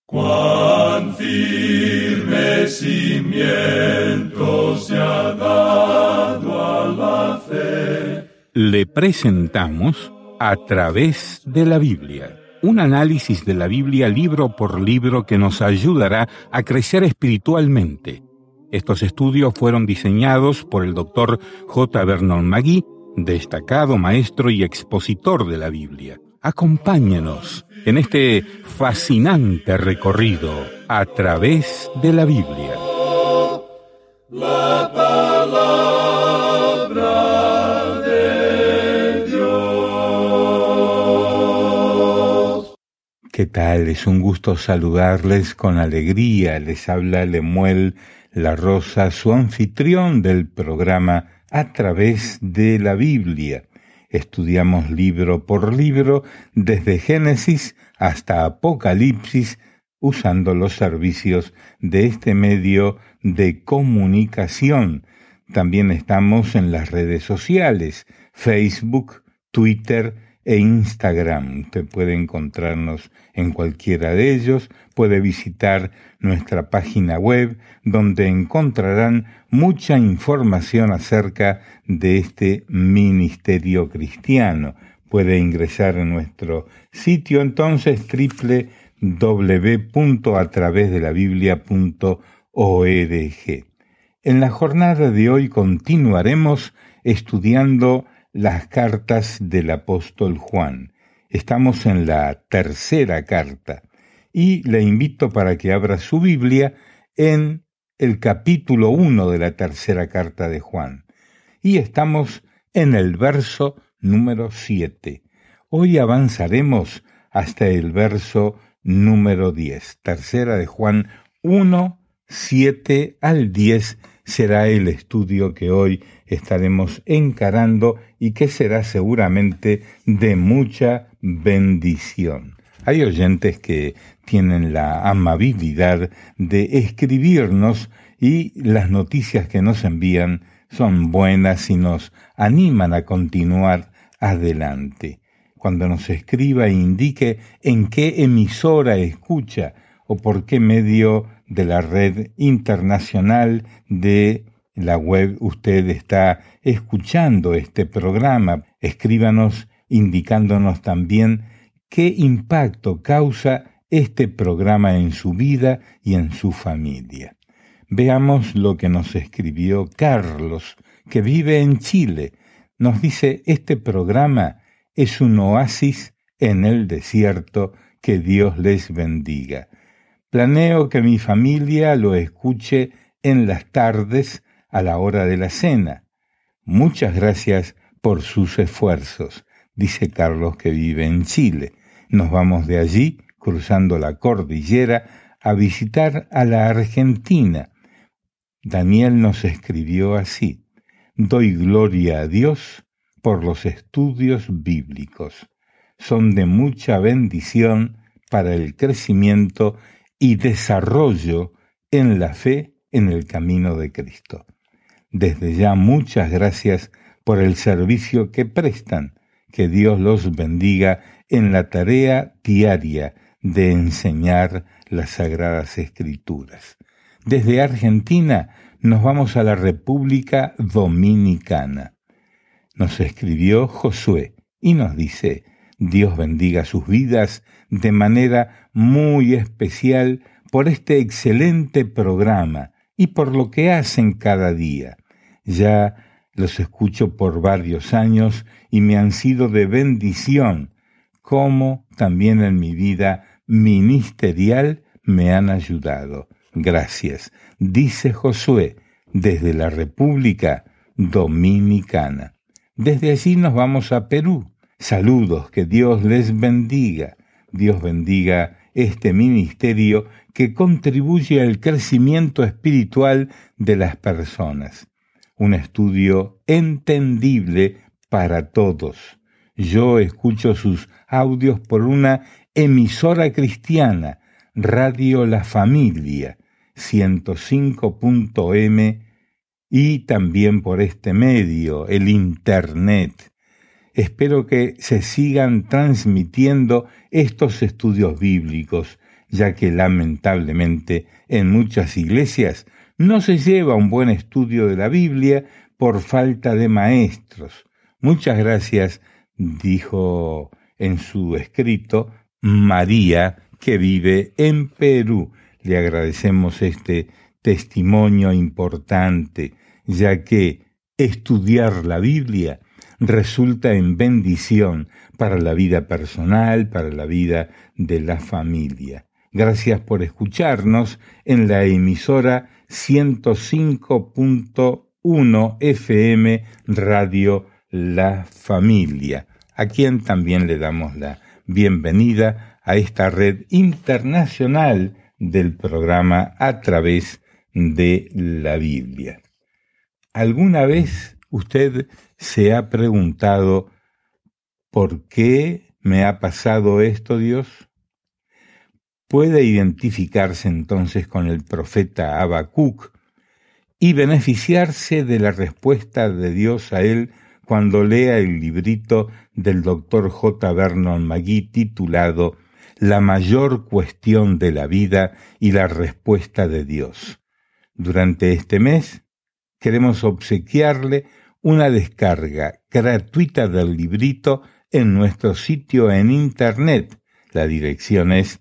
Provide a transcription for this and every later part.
Cuán firme cimiento se ha dado a la fe. Le presentamos A través de la Biblia, un análisis de la Biblia libro por libro que nos ayudará a crecer espiritualmente. Estos estudios fueron diseñados por el Dr. J. Vernon McGee, destacado maestro y expositor de la Biblia. Acompáñenos en este fascinante recorrido a través de la Biblia. La palabra de Dios. ¿Qué tal? Es un gusto saludarles con alegría. Les habla Lemuel La Rosa, su anfitrión del programa A través de la Biblia. Estudiamos libro por libro, desde Génesis hasta Apocalipsis, usando los servicios de este medio de comunicación. También estamos en las redes sociales, Facebook, Twitter e Instagram. Usted puede encontrarnos en cualquiera de ellos, puede visitar nuestra página web, donde encontrarán mucha información acerca de este ministerio cristiano. Puede ingresar en nuestro sitio entonces www.atravesdelabiblia.org. En la jornada de hoy continuaremos estudiando las cartas del apóstol Juan. Estamos en la tercera carta y le invito para que abra su Biblia en el capítulo 1 de la tercera carta de Juan. Y estamos en el verso número 7. Hoy avanzaremos hasta el verso número 10. Tercera de Juan 1, 7 al 10 será el estudio que hoy estaremos encarando y que será seguramente de mucha bendición. Hay oyentes que tienen la amabilidad de escribirnos y las noticias que nos envían son buenas y nos animan a continuar adelante. Cuando nos escriba e indique en qué emisora escucha o por qué medio de la red internacional de la web usted está escuchando este programa, escríbanos indicándonos también qué impacto causa este programa en su vida y en su familia. Veamos lo que nos escribió Carlos, que vive en Chile. Nos dice, este programa es un oasis en el desierto, que Dios les bendiga. Planeo que mi familia lo escuche en las tardes a la hora de la cena. Muchas gracias por sus esfuerzos, dice Carlos, que vive en Chile. Nos vamos de allí, cruzando la cordillera, a visitar a la Argentina. Daniel nos escribió así: doy gloria a Dios por los estudios bíblicos. Son de mucha bendición para el crecimiento y desarrollo en la fe en el camino de Cristo. Desde ya muchas gracias por el servicio que prestan. Que Dios los bendiga en la tarea diaria de enseñar las Sagradas Escrituras. Desde Argentina nos vamos a la República Dominicana. Nos escribió Josué y nos dice: Dios bendiga sus vidas de manera muy especial por este excelente programa y por lo que hacen cada día. Ya los escucho por varios años y me han sido de bendición, como también en mi vida ministerial me han ayudado. Gracias, dice Josué, desde la República Dominicana. Desde allí nos vamos a Perú. Saludos, que Dios les bendiga. Dios bendiga este ministerio que contribuye al crecimiento espiritual de las personas. Un estudio entendible para todos. Yo escucho sus audios por una emisora cristiana, Radio La Familia, 105.m, y también por este medio, el Internet. Espero que se sigan transmitiendo estos estudios bíblicos, ya que lamentablemente en muchas iglesias no se lleva un buen estudio de la Biblia por falta de maestros. Muchas gracias, dijo en su escrito María, que vive en Perú. Le agradecemos este testimonio importante, ya que estudiar la Biblia resulta en bendición para la vida personal, para la vida de la familia. Gracias por escucharnos en la emisora 105.1 FM Radio La Familia, a quien también le damos la bienvenida a esta red internacional del programa A Través de la Biblia. ¿Alguna vez usted se ha preguntado por qué me ha pasado esto, Dios? Puede identificarse entonces con el profeta Habacuc y beneficiarse de la respuesta de Dios a él cuando lea el librito del Dr. J. Vernon McGee titulado La mayor cuestión de la vida y la respuesta de Dios. Durante este mes queremos obsequiarle una descarga gratuita del librito en nuestro sitio en internet. La dirección es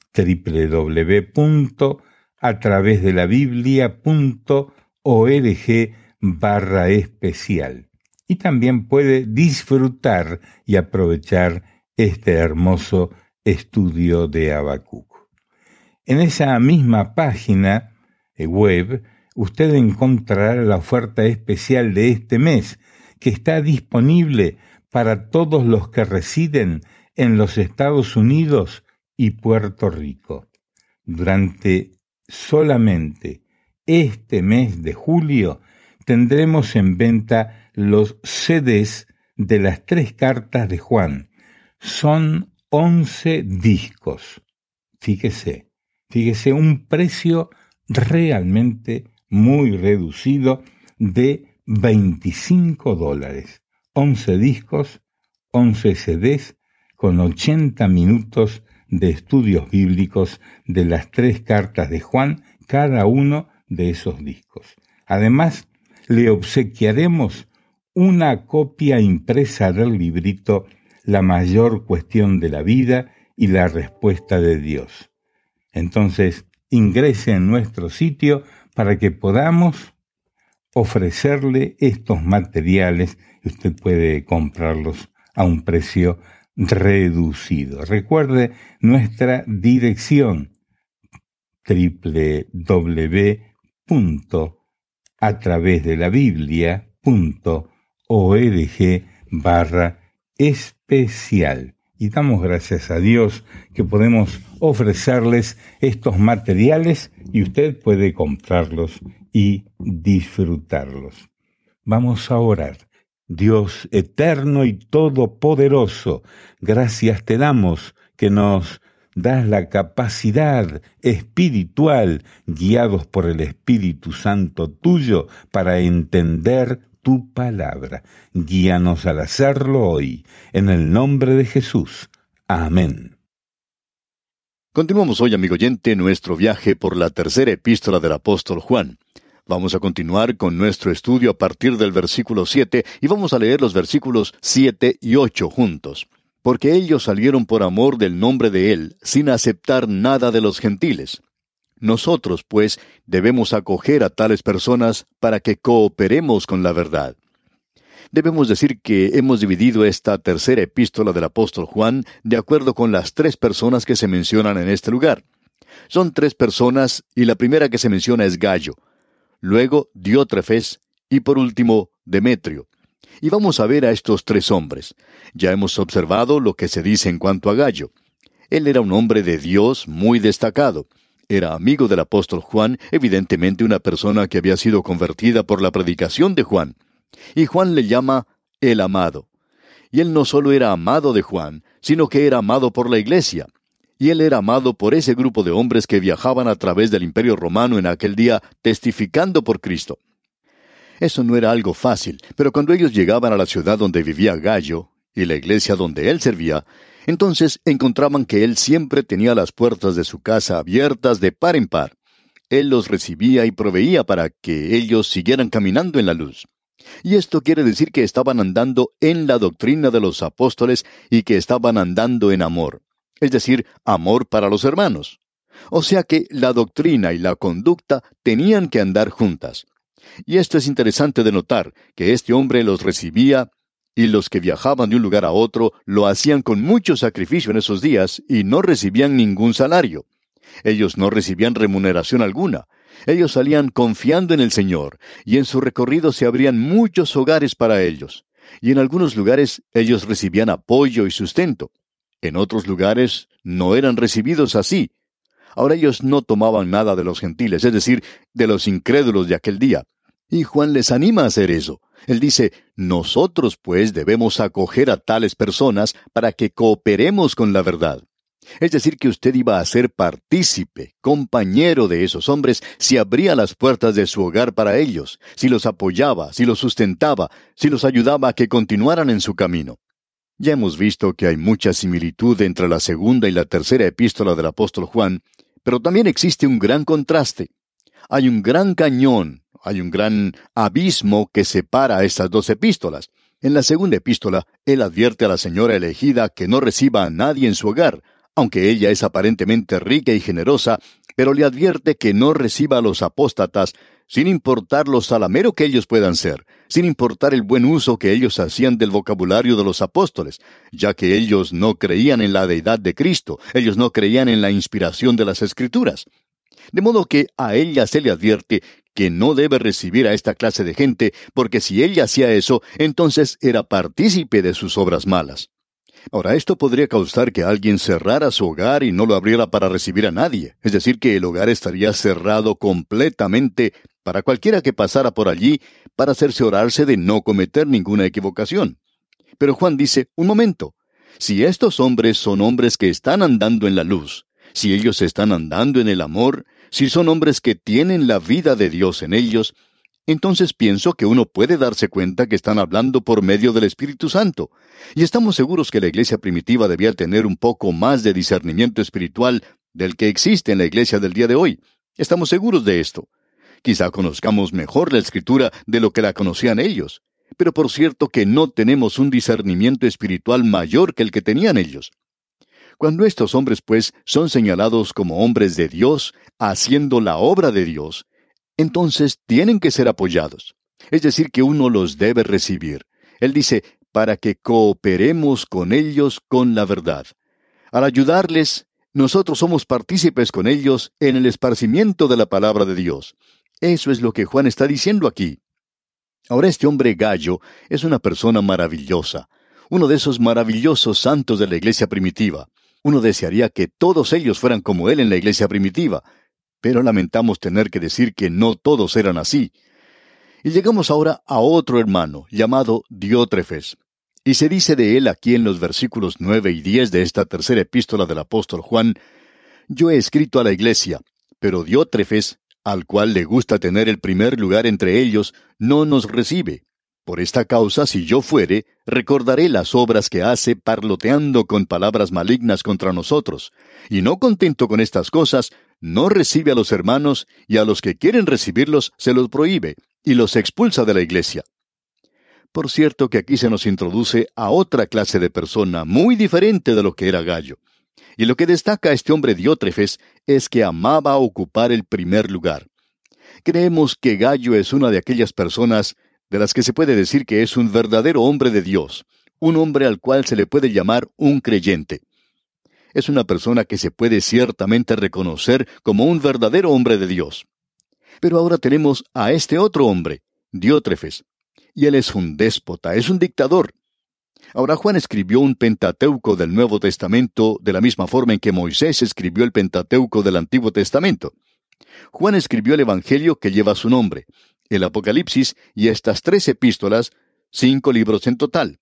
www.atravesdelabiblia.org/especial. Y también puede disfrutar y aprovechar este hermoso estudio de Habacuc. En esa misma página web, usted encontrará la oferta especial de este mes, que está disponible para todos los que residen en los Estados Unidos y Puerto Rico. Durante solamente este mes de julio tendremos en venta los CDs de las 3 cartas de Juan. Son 11 discos. Fíjese, un precio realmente muy reducido de $25. 11 discos, 11 CDs con 80 minutos de estudios bíblicos de las 3 cartas de Juan, cada uno de esos discos. Además, le obsequiaremos una copia impresa del librito La mayor cuestión de la vida y la respuesta de Dios. Entonces, ingrese en nuestro sitio para que podamos ofrecerle estos materiales y usted puede comprarlos a un precio reducido. Recuerde nuestra dirección www.atravesdelabiblia.org/especial. Y damos gracias a Dios que podemos ofrecerles estos materiales y usted puede comprarlos y disfrutarlos. Vamos a orar. Dios eterno y todopoderoso, gracias te damos que nos das la capacidad espiritual, guiados por el Espíritu Santo tuyo, para entender tu palabra. Guíanos al hacerlo hoy, en el nombre de Jesús. Amén. Continuamos hoy, amigo oyente, nuestro viaje por la tercera epístola del apóstol Juan. Vamos a continuar con nuestro estudio a partir del versículo 7 y vamos a leer los versículos 7 y 8 juntos. Porque ellos salieron por amor del nombre de Él, sin aceptar nada de los gentiles. Nosotros, pues, debemos acoger a tales personas para que cooperemos con la verdad. Debemos decir que hemos dividido esta tercera epístola del apóstol Juan de acuerdo con las 3 personas que se mencionan en este lugar. Son 3 personas y la primera que se menciona es Gayo, luego Diótrefes y por último Demetrio. Y vamos a ver a estos 3 hombres. Ya hemos observado lo que se dice en cuanto a Gayo. Él era un hombre de Dios muy destacado. Era amigo del apóstol Juan, evidentemente una persona que había sido convertida por la predicación de Juan. Y Juan le llama el amado. Y él no solo era amado de Juan, sino que era amado por la iglesia. Y él era amado por ese grupo de hombres que viajaban a través del Imperio Romano en aquel día, testificando por Cristo. Eso no era algo fácil, pero cuando ellos llegaban a la ciudad donde vivía Gayo, y la iglesia donde él servía, entonces encontraban que él siempre tenía las puertas de su casa abiertas de par en par. Él los recibía y proveía para que ellos siguieran caminando en la luz. Y esto quiere decir que estaban andando en la doctrina de los apóstoles y que estaban andando en amor, es decir, amor para los hermanos. O sea que la doctrina y la conducta tenían que andar juntas. Y esto es interesante de notar, que este hombre los recibía, y los que viajaban de un lugar a otro lo hacían con mucho sacrificio en esos días y no recibían ningún salario. Ellos no recibían remuneración alguna. Ellos salían confiando en el Señor, y en su recorrido se abrían muchos hogares para ellos. Y en algunos lugares ellos recibían apoyo y sustento. En otros lugares no eran recibidos así. Ahora ellos no tomaban nada de los gentiles, es decir, de los incrédulos de aquel día. Y Juan les anima a hacer eso. Él dice, nosotros pues debemos acoger a tales personas para que cooperemos con la verdad. Es decir, que usted iba a ser partícipe, compañero de esos hombres, si abría las puertas de su hogar para ellos, si los apoyaba, si los sustentaba, si los ayudaba a que continuaran en su camino. Ya hemos visto que hay mucha similitud entre la segunda y la tercera epístola del apóstol Juan, pero también existe un gran contraste. Hay un gran cañón, hay un gran abismo que separa estas dos epístolas. En la segunda epístola, él advierte a la señora elegida que no reciba a nadie en su hogar, aunque ella es aparentemente rica y generosa, pero le advierte que no reciba a los apóstatas, sin importar lo salamero que ellos puedan ser, sin importar el buen uso que ellos hacían del vocabulario de los apóstoles, ya que ellos no creían en la deidad de Cristo, ellos no creían en la inspiración de las Escrituras. De modo que a ella se le advierte que no debe recibir a esta clase de gente, porque si ella hacía eso, entonces era partícipe de sus obras malas. Ahora, esto podría causar que alguien cerrara su hogar y no lo abriera para recibir a nadie. Es decir, que el hogar estaría cerrado completamente para cualquiera que pasara por allí para cerciorarse de no cometer ninguna equivocación. Pero Juan dice, un momento, si estos hombres son hombres que están andando en la luz, si ellos están andando en el amor, si son hombres que tienen la vida de Dios en ellos, entonces pienso que uno puede darse cuenta que están hablando por medio del Espíritu Santo. Y estamos seguros que la iglesia primitiva debía tener un poco más de discernimiento espiritual del que existe en la iglesia del día de hoy. Estamos seguros de esto. Quizá conozcamos mejor la Escritura de lo que la conocían ellos. Pero por cierto que no tenemos un discernimiento espiritual mayor que el que tenían ellos. Cuando estos hombres, pues, son señalados como hombres de Dios, haciendo la obra de Dios, entonces tienen que ser apoyados. Es decir, que uno los debe recibir. Él dice, para que cooperemos con ellos con la verdad. Al ayudarles, nosotros somos partícipes con ellos en el esparcimiento de la palabra de Dios. Eso es lo que Juan está diciendo aquí. Ahora este hombre Gallo es una persona maravillosa, uno de esos maravillosos santos de la iglesia primitiva. Uno desearía que todos ellos fueran como él en la iglesia primitiva, pero lamentamos tener que decir que no todos eran así. Y llegamos ahora a otro hermano, llamado Diótrefes. Y se dice de él aquí en los versículos 9 y 10 de esta tercera epístola del apóstol Juan, yo he escrito a la iglesia, pero Diótrefes, al cual le gusta tener el primer lugar entre ellos, no nos recibe. Por esta causa, si yo fuere, recordaré las obras que hace parloteando con palabras malignas contra nosotros. Y no contento con estas cosas, no recibe a los hermanos, y a los que quieren recibirlos se los prohíbe, y los expulsa de la iglesia. Por cierto que aquí se nos introduce a otra clase de persona muy diferente de lo que era Gallo. Y lo que destaca a este hombre Diótrefes es que amaba ocupar el primer lugar. Creemos que Gallo es una de aquellas personas de las que se puede decir que es un verdadero hombre de Dios, un hombre al cual se le puede llamar un creyente. Es una persona que se puede ciertamente reconocer como un verdadero hombre de Dios. Pero ahora tenemos a este otro hombre, Diótrefes, y él es un déspota, es un dictador. Ahora Juan escribió un Pentateuco del Nuevo Testamento de la misma forma en que Moisés escribió el Pentateuco del Antiguo Testamento. Juan escribió el Evangelio que lleva su nombre, el Apocalipsis y estas 3 epístolas, 5 libros en total.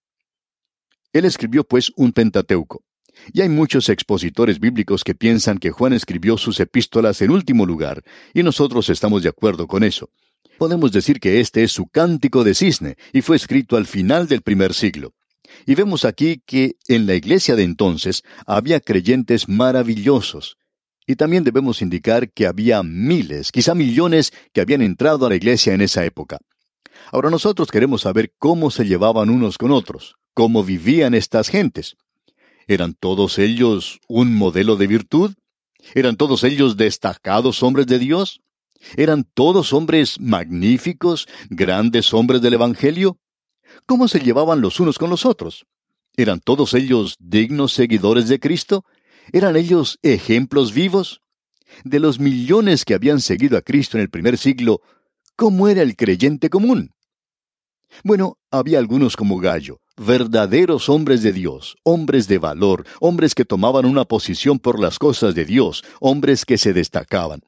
Él escribió pues un Pentateuco. Y hay muchos expositores bíblicos que piensan que Juan escribió sus epístolas en último lugar, y nosotros estamos de acuerdo con eso. Podemos decir que este es su cántico de cisne, y fue escrito al final del primer siglo. Y vemos aquí que en la iglesia de entonces había creyentes maravillosos. Y también debemos indicar que había miles, quizá millones, que habían entrado a la iglesia en esa época. Ahora nosotros queremos saber cómo se llevaban unos con otros, cómo vivían estas gentes. ¿Eran todos ellos un modelo de virtud? ¿Eran todos ellos destacados hombres de Dios? ¿Eran todos hombres magníficos, grandes hombres del Evangelio? ¿Cómo se llevaban los unos con los otros? ¿Eran todos ellos dignos seguidores de Cristo? ¿Eran ellos ejemplos vivos? De los millones que habían seguido a Cristo en el primer siglo, ¿cómo era el creyente común? Bueno, había algunos como Gallo, verdaderos hombres de Dios, hombres de valor, hombres que tomaban una posición por las cosas de Dios, hombres que se destacaban.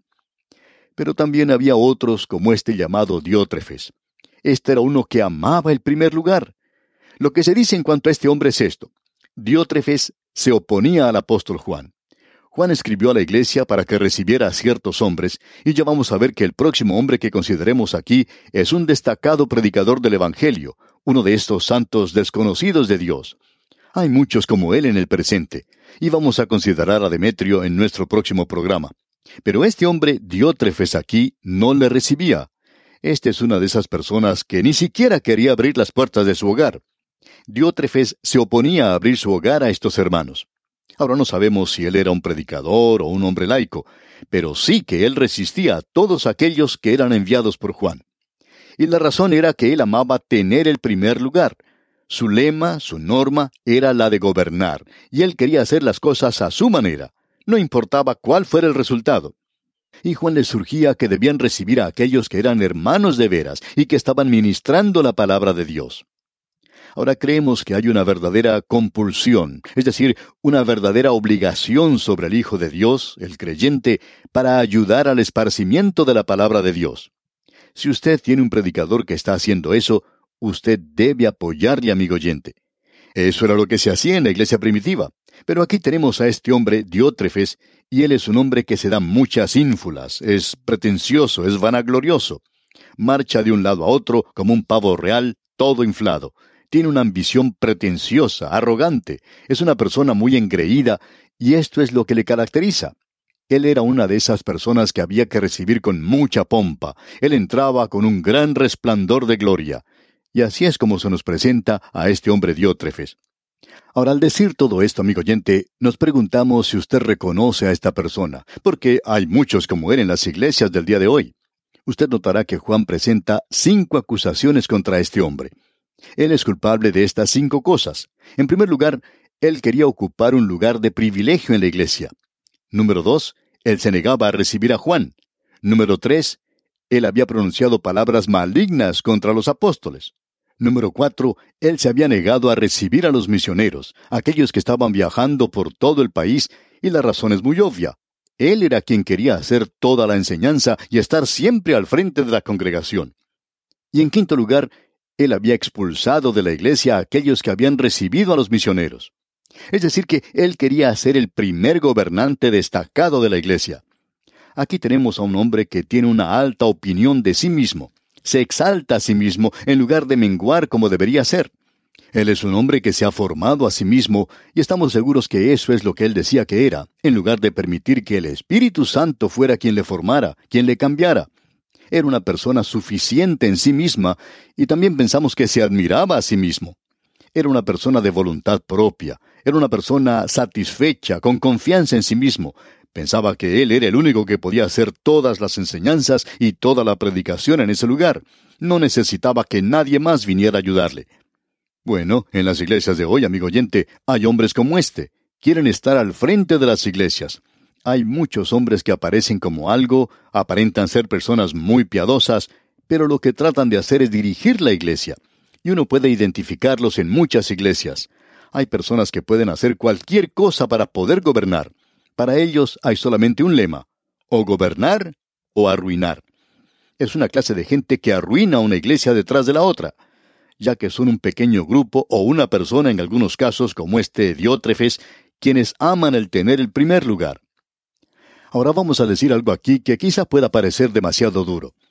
Pero también había otros como este llamado Diótrefes. Este era uno que amaba el primer lugar. Lo que se dice en cuanto a este hombre es esto. Diótrefes se oponía al apóstol Juan. Juan escribió a la iglesia para que recibiera a ciertos hombres, y ya vamos a ver que el próximo hombre que consideremos aquí es un destacado predicador del Evangelio, uno de estos santos desconocidos de Dios. Hay muchos como él en el presente, y vamos a considerar a Demetrio en nuestro próximo programa. Pero este hombre, Diótrefes aquí, no le recibía. Esta es una de esas personas que ni siquiera quería abrir las puertas de su hogar. Diótrefes se oponía a abrir su hogar a estos hermanos. Ahora no sabemos si él era un predicador o un hombre laico, pero sí que él resistía a todos aquellos que eran enviados por Juan. Y la razón era que él amaba tener el primer lugar. Su lema, su norma, era la de gobernar, y él quería hacer las cosas a su manera. No importaba cuál fuera el resultado. Y Juan le surgía que debían recibir a aquellos que eran hermanos de veras y que estaban ministrando la palabra de Dios. Ahora creemos que hay una verdadera compulsión, es decir, una verdadera obligación sobre el Hijo de Dios, el creyente, para ayudar al esparcimiento de la palabra de Dios. Si usted tiene un predicador que está haciendo eso, usted debe apoyarle, amigo oyente. Eso era lo que se hacía en la iglesia primitiva. Pero aquí tenemos a este hombre, Diótrefes, y él es un hombre que se da muchas ínfulas, es pretencioso, es vanaglorioso. Marcha de un lado a otro como un pavo real, todo inflado. Tiene una ambición pretenciosa, arrogante, es una persona muy engreída, y esto es lo que le caracteriza. Él era una de esas personas que había que recibir con mucha pompa. Él entraba con un gran resplandor de gloria. Y así es como se nos presenta a este hombre Diótrefes. Ahora, al decir todo esto, amigo oyente, nos preguntamos si usted reconoce a esta persona, porque hay muchos como él en las iglesias del día de hoy. Usted notará que Juan presenta 5 acusaciones contra este hombre. Él es culpable de estas 5 cosas. En primer lugar, él quería ocupar un lugar de privilegio en la iglesia. Número 2, él se negaba a recibir a Juan. Número 3, él había pronunciado palabras malignas contra los apóstoles. Número 4, él se había negado a recibir a los misioneros, aquellos que estaban viajando por todo el país, y la razón es muy obvia. Él era quien quería hacer toda la enseñanza y estar siempre al frente de la congregación. Y en quinto lugar, él había expulsado de la iglesia a aquellos que habían recibido a los misioneros. Es decir, que él quería ser el primer gobernante destacado de la iglesia. Aquí tenemos a un hombre que tiene una alta opinión de sí mismo. Se exalta a sí mismo en lugar de menguar como debería ser. Él es un hombre que se ha formado a sí mismo, y estamos seguros que eso es lo que él decía que era, en lugar de permitir que el Espíritu Santo fuera quien le formara, quien le cambiara. Era una persona suficiente en sí misma, y también pensamos que se admiraba a sí mismo. Era una persona de voluntad propia, era una persona satisfecha, con confianza en sí mismo. Pensaba que él era el único que podía hacer todas las enseñanzas y toda la predicación en ese lugar. No necesitaba que nadie más viniera a ayudarle. Bueno, en las iglesias de hoy, amigo oyente, hay hombres como este. Quieren estar al frente de las iglesias. Hay muchos hombres que aparecen como algo, aparentan ser personas muy piadosas, pero lo que tratan de hacer es dirigir la iglesia. Y uno puede identificarlos en muchas iglesias. Hay personas que pueden hacer cualquier cosa para poder gobernar. Para ellos hay solamente un lema: o gobernar o arruinar. Es una clase de gente que arruina una iglesia detrás de la otra, ya que son un pequeño grupo o una persona en algunos casos como este Diótrefes, quienes aman el tener el primer lugar. Ahora vamos a decir algo aquí que quizá pueda parecer demasiado duro.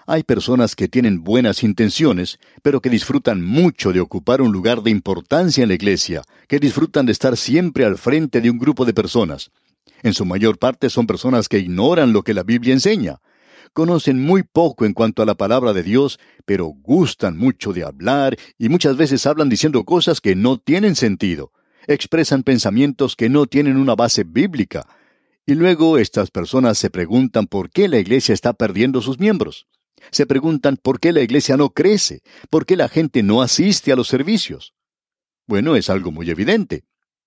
Hay personas que tienen buenas intenciones, pero que disfrutan mucho de ocupar un lugar de importancia en la iglesia, que disfrutan de estar siempre al frente de un grupo de personas. En su mayor parte son personas que ignoran lo que la Biblia enseña. Conocen muy poco en cuanto a la palabra de Dios, pero gustan mucho de hablar y muchas veces hablan diciendo cosas que no tienen sentido. Expresan pensamientos que no tienen una base bíblica. Y luego estas personas se preguntan por qué la iglesia está perdiendo sus miembros. Se preguntan por qué la iglesia no crece, por qué la gente no asiste a los servicios. Bueno, es algo muy evidente.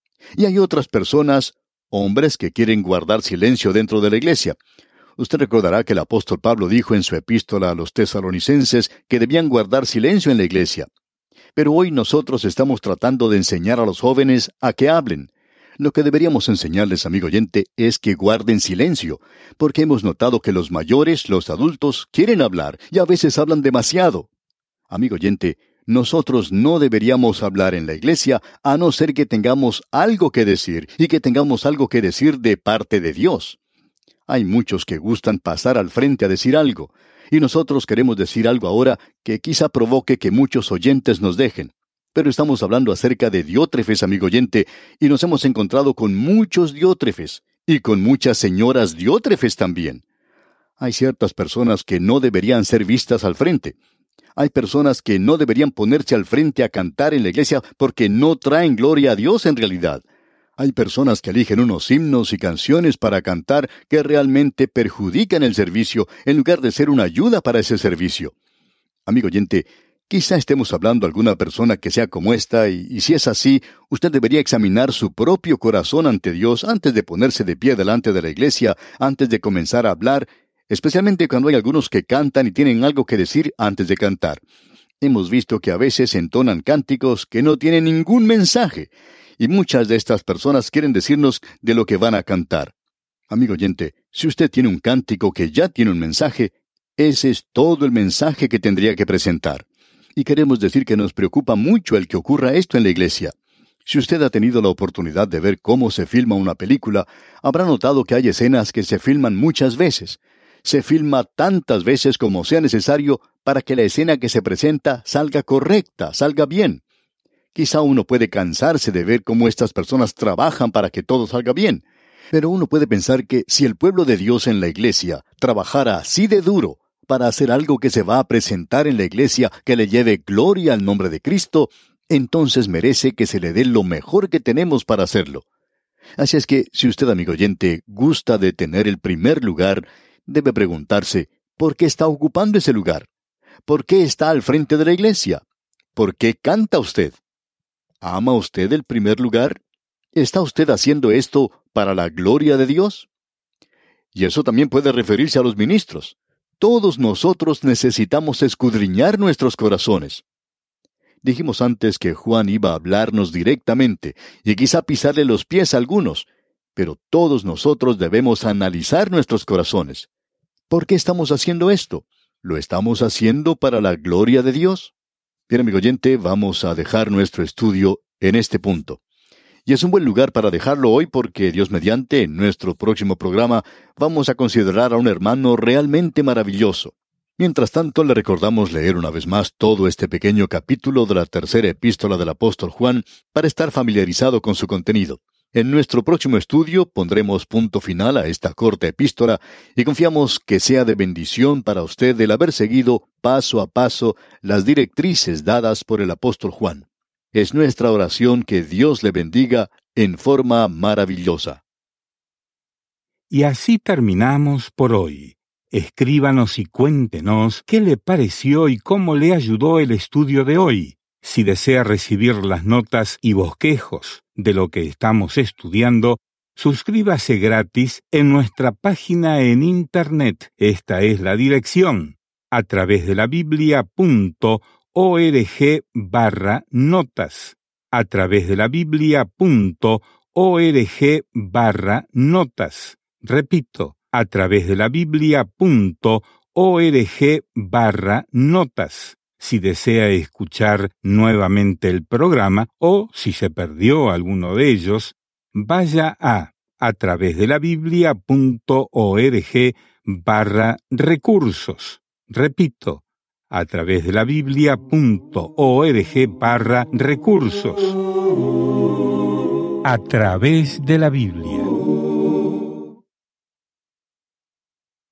Y hay otras personas, hombres que quieren guardar silencio dentro de la iglesia. Usted recordará que el apóstol Pablo dijo en su epístola a los tesalonicenses que debían guardar silencio en la iglesia. Pero hoy nosotros estamos tratando de enseñar a los jóvenes a que hablen. Lo que deberíamos enseñarles, amigo oyente, es que guarden silencio, porque hemos notado que los mayores, los adultos, quieren hablar y a veces hablan demasiado. Amigo oyente, nosotros no deberíamos hablar en la iglesia a no ser que tengamos algo que decir y que tengamos algo que decir de parte de Dios. Hay muchos que gustan pasar al frente a decir algo, y nosotros queremos decir algo ahora que quizá provoque que muchos oyentes nos dejen. Pero estamos hablando acerca de Diótrefes, amigo oyente, y nos hemos encontrado con muchos Diótrefes, y con muchas señoras Diótrefes también. Hay ciertas personas que no deberían ser vistas al frente. Hay personas que no deberían ponerse al frente a cantar en la iglesia porque no traen gloria a Dios en realidad. Hay personas que eligen unos himnos y canciones para cantar que realmente perjudican el servicio en lugar de ser una ayuda para ese servicio. Amigo oyente, quizá estemos hablando de alguna persona que sea como esta, y si es así, usted debería examinar su propio corazón ante Dios antes de ponerse de pie delante de la iglesia, antes de comenzar a hablar, especialmente cuando hay algunos que cantan y tienen algo que decir antes de cantar. Hemos visto que a veces entonan cánticos que no tienen ningún mensaje, y muchas de estas personas quieren decirnos de lo que van a cantar. Amigo oyente, si usted tiene un cántico que ya tiene un mensaje, ese es todo el mensaje que tendría que presentar. Y queremos decir que nos preocupa mucho el que ocurra esto en la iglesia. Si usted ha tenido la oportunidad de ver cómo se filma una película, habrá notado que hay escenas que se filman muchas veces. Se filma tantas veces como sea necesario para que la escena que se presenta salga correcta, salga bien. Quizá uno puede cansarse de ver cómo estas personas trabajan para que todo salga bien. Pero uno puede pensar que si el pueblo de Dios en la iglesia trabajara así de duro para hacer algo que se va a presentar en la iglesia que le lleve gloria al nombre de Cristo, entonces merece que se le dé lo mejor que tenemos para hacerlo. Así es que, si usted, amigo oyente, gusta de tener el primer lugar, debe preguntarse, ¿por qué está ocupando ese lugar? ¿Por qué está al frente de la iglesia? ¿Por qué canta usted? ¿Ama usted el primer lugar? ¿Está usted haciendo esto para la gloria de Dios? Y eso también puede referirse a los ministros. Todos nosotros necesitamos escudriñar nuestros corazones. Dijimos antes que Juan iba a hablarnos directamente y quizá pisarle los pies a algunos, pero todos nosotros debemos analizar nuestros corazones. ¿Por qué estamos haciendo esto? ¿Lo estamos haciendo para la gloria de Dios? Bien, amigo oyente, vamos a dejar nuestro estudio en este punto. Y es un buen lugar para dejarlo hoy porque, Dios mediante, en nuestro próximo programa vamos a considerar a un hermano realmente maravilloso. Mientras tanto, le recordamos leer una vez más todo este pequeño capítulo de la tercera epístola del apóstol Juan para estar familiarizado con su contenido. En nuestro próximo estudio pondremos punto final a esta corta epístola y confiamos que sea de bendición para usted el haber seguido paso a paso las directrices dadas por el apóstol Juan. Es nuestra oración que Dios le bendiga en forma maravillosa. Y así terminamos por hoy. Escríbanos y cuéntenos qué le pareció y cómo le ayudó el estudio de hoy. Si desea recibir las notas y bosquejos de lo que estamos estudiando, suscríbase gratis en nuestra página en Internet. Esta es la dirección: atravesdelabiblia.org/notas. atravesdelabiblia.org/notas. Repito, atravesdelabiblia.org/notas. Si desea escuchar nuevamente el programa o si se perdió alguno de ellos, vaya a atravesdelabiblia.org/recursos. Repito, a través de la biblia.org/recursos. A través de la Biblia.